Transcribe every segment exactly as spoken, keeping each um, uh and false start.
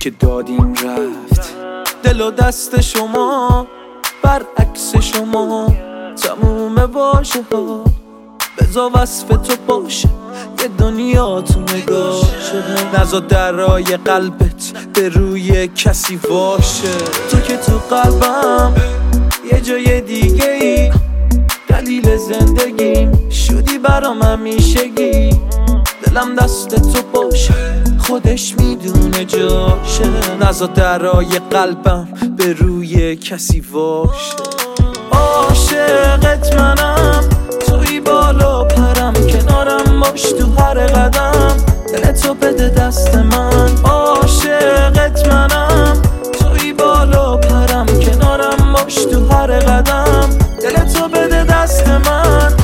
که دادیم رفت. دل و دست شما برعکس شما تموم واژه ها، بذار وصف تو باشه یه دنیا تو نگاه شده. نزا درای قلبت به روی کسی واشه. تو که تو قلبم یه جای دیگه ای، دلیل زندگیم شدی برام همیشگی. دلم دست تو باشه خودش میدونه جاشه. نزا درای قلبم به روی کسی واشه. عاشقت منم، توی بالا پرم، کنارم باش تو هر قدم، دلتو بده دست من. عاشقت منم، توی بالا پرم، کنارم باش تو هر قدم، دلتو بده دست من.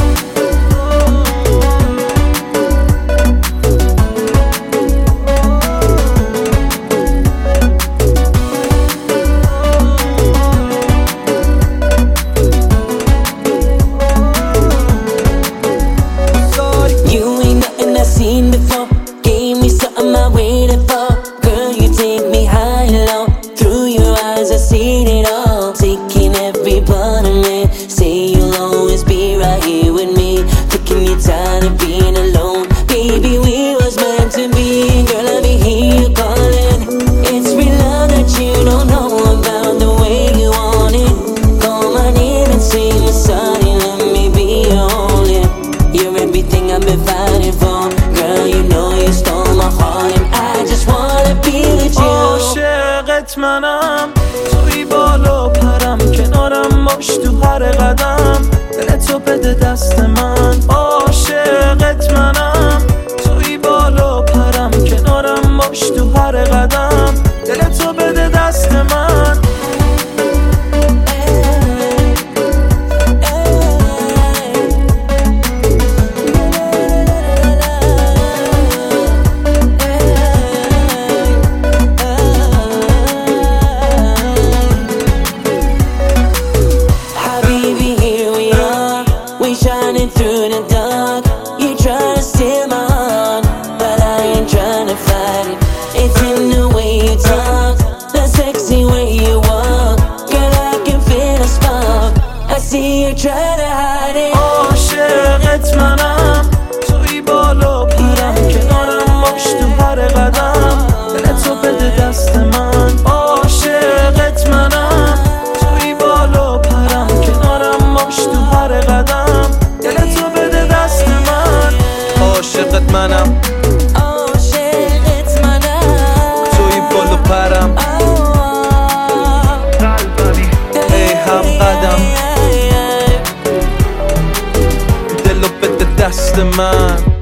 Seen before, gave me something I waited for. Girl, you take me high and low. Through your eyes I seen it all. Taking every part of me. Say you'll always be right here with me. Taking your time and being alone. Baby, we was meant to be. Girl, let me hear you calling. It's real love that you don't know about, the way you want it. Call my name and say you're sorry. Let me be your only. You're everything I've been fighting for. عاشقت منم، توی بالا پرم، کنارم باش تو هر قدم، دلتو بده دست من. عاشقت منم، توی بالا پرم، کنارم باش تو هر قدم، دلتو بده دست من. Shining through the dark, you try to steal my heart, but I ain't trying to fight it. It's in the way you talk, the sexy way you walk. Girl, I can feel a spark, I see you try to hide it. عاشقت منم، توی بالا پرم، کنارم باش تو هر قدم، دلتو بده دست من. عاشقت منم، توی بالا پرم، کنارم باش تو هر قدم، دلتو بده دست من. عاشقت منم، عاشقت منم، توی بالا پرم، ای هم قدم، دلو بده دست من.